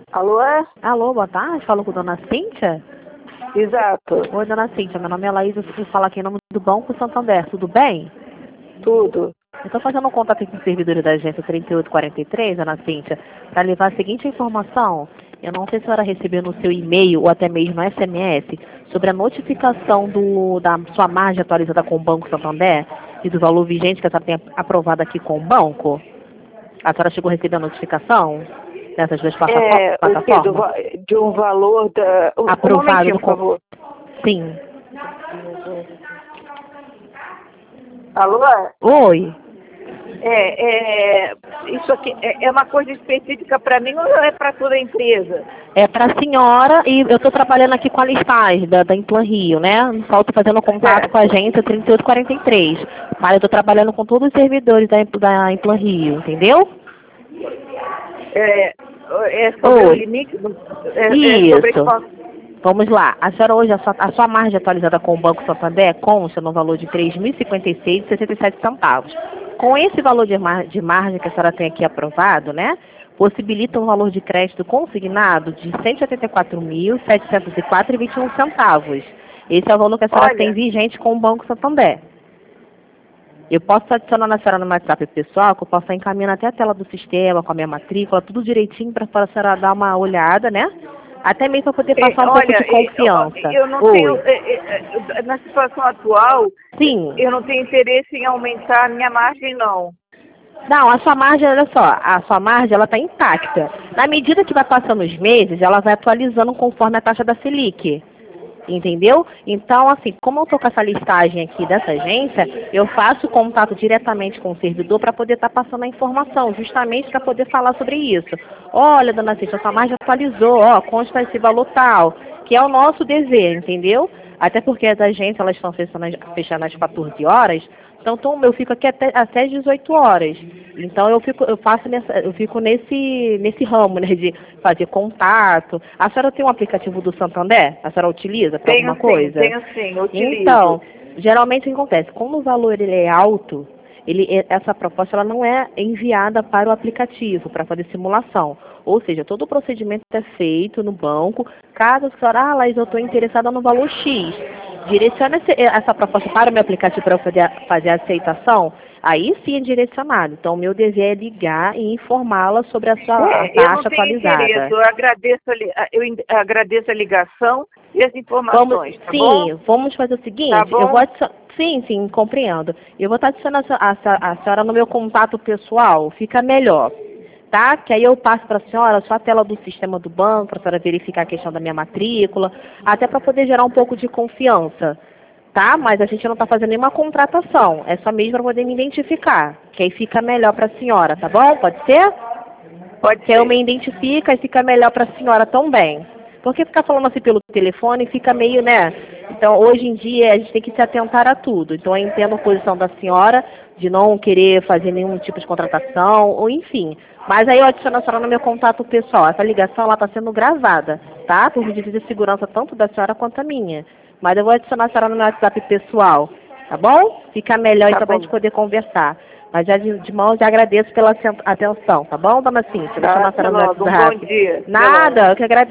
Alô? Alô, boa tarde. Falo com a dona Cíntia? Exato. Oi, dona Cíntia. Meu nome é Laís. Eu falo aqui em nome do Banco Santander. Tudo bem? Tudo. Eu estou fazendo um contato aqui com os servidores da agência 3843, dona Cíntia, para levar a seguinte informação. Eu não sei se a senhora recebeu no seu e-mail ou até mesmo no SMS sobre a notificação da sua margem atualizada com o Banco Santander e do valor vigente que a senhora tem aprovado aqui com o banco. A senhora chegou a receber a notificação dessas duas plataformas? O quê? De um valor da... Aprovado por favor. Sim. Alô? Oi. Isso aqui é uma coisa específica para mim ou é para toda a empresa? É para a senhora e eu estou trabalhando aqui com a listagem da Implan Rio, né? Só estou fazendo contato com a agência 3843. Mas eu estou trabalhando com todos os servidores da Implan Rio, entendeu? É sobre o limite? Isso. Vamos lá. A senhora hoje, a sua margem atualizada com o Banco Santander consta no valor de R$ 3.056,67. Com esse valor de margem que a senhora tem aqui aprovado, né? Possibilita um valor de crédito consignado de R$ 184.704,21. Esse é o valor que a senhora tem vigente com o Banco Santander. Eu posso adicionar na senhora no WhatsApp pessoal, que eu posso estar encaminhando até a tela do sistema, com a minha matrícula, tudo direitinho para a senhora dar uma olhada, né? Até mesmo para poder passar um pouco de confiança. Eu não tenho, na situação atual, sim, eu não tenho interesse em aumentar a minha margem, não. Não, a sua margem, olha só, a sua margem ela está intacta. Na medida que vai passando os meses, ela vai atualizando conforme a taxa da Selic. Entendeu? Então, assim, como eu estou com essa listagem aqui dessa agência, eu faço contato diretamente com o servidor para poder estar passando a informação, justamente para poder falar sobre isso. Olha, dona Cíntia, sua margem atualizou, ó, consta esse valor tal, que é o nosso dever, entendeu? Até porque as agências, elas estão fechando às 14 horas, então eu fico aqui até às 18 horas. Então eu fico nesse ramo, né, de fazer contato. A senhora tem um aplicativo do Santander? A senhora utiliza para alguma coisa? Tenho sim, utilizo. Então, geralmente o que acontece? Como o valor ele é alto, essa proposta ela não é enviada para o aplicativo, para fazer simulação. Ou seja, todo o procedimento é feito no banco. Caso a senhora, Laís, eu estou interessada no valor X, direciona essa proposta para o meu aplicativo para eu fazer a aceitação, aí sim é direcionado. Então, o meu dever é ligar e informá-la sobre a sua taxa atualizada. Interesse. Eu agradeço a ligação e as informações. Vamos fazer o seguinte, tá bom? eu vou Sim, compreendo. Eu vou estar adicionando a senhora no meu contato pessoal, fica melhor. Tá? Que aí eu passo para a senhora só a tela do sistema do banco, para a senhora verificar a questão da minha matrícula, até para poder gerar um pouco de confiança, tá? Mas a gente não está fazendo nenhuma contratação, é só mesmo para poder me identificar, que aí fica melhor para a senhora, tá bom? Pode ser? Pode ser. Que eu me identifico e fica melhor para a senhora também. Porque ficar falando assim pelo telefone fica meio, né? Então, hoje em dia, a gente tem que se atentar a tudo. Então, eu entendo a posição da senhora de não querer fazer nenhum tipo de contratação, ou enfim. Mas aí eu adiciono a senhora no meu contato pessoal. Essa ligação está sendo gravada, tá? Por motivos de segurança tanto da senhora quanto a minha. Mas eu vou adicionar a senhora no meu WhatsApp pessoal, tá bom? Fica melhor então para a gente poder conversar. Mas já de mão, já agradeço pela atenção, tá bom, dona Cíntia? Deixa eu a senhora no WhatsApp. Bom dia. Nada, eu que agradeço.